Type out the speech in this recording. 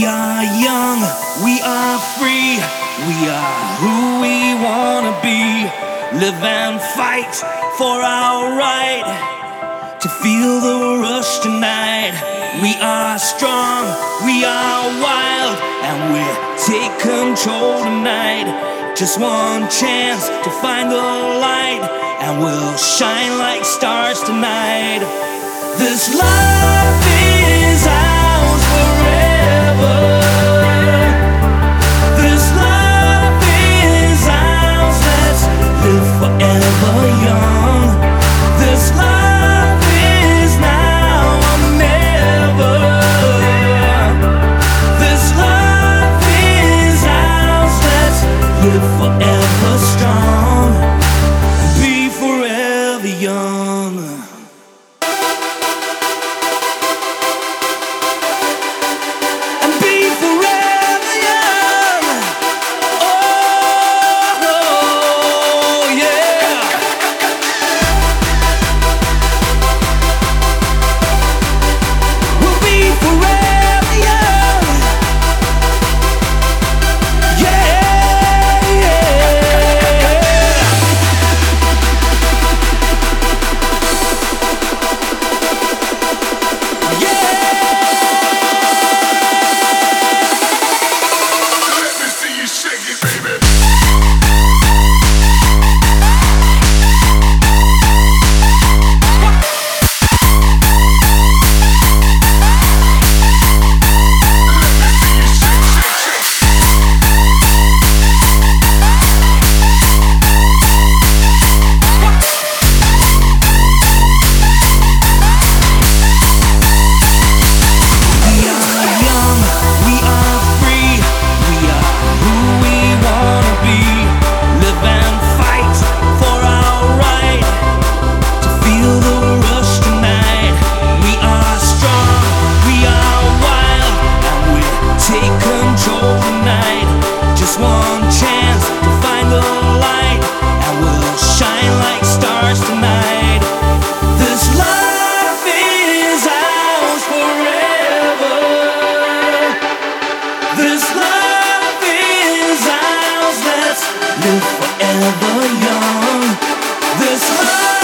are young, we are free, we are who we wanna be. Live and fight for our right to feel the rush tonight. We are strong, we are wild, and we'll take control tonight. Just one chance to find the light, and we'll shine like stars tonight. This life is ours forever. This life is ours, let's live forever young. This life is now or never. This life is ours, let's live forever strong and be forever young. Live forever young. This life